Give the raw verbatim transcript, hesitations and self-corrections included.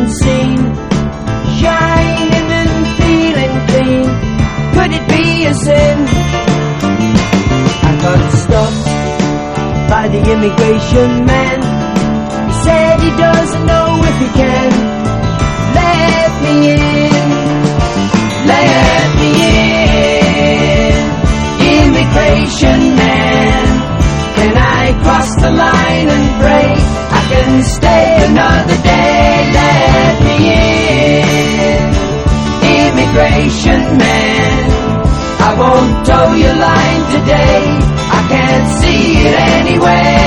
unseen, shining and feeling clean. Could it be a sin? I got stopped by the immigration man. He said he doesn't know if he can let me in, let me in. Immigration man, can I cross the line and pray I can stay another day? Let me in, immigration man. I won't tow your line today, I can't see it anyway.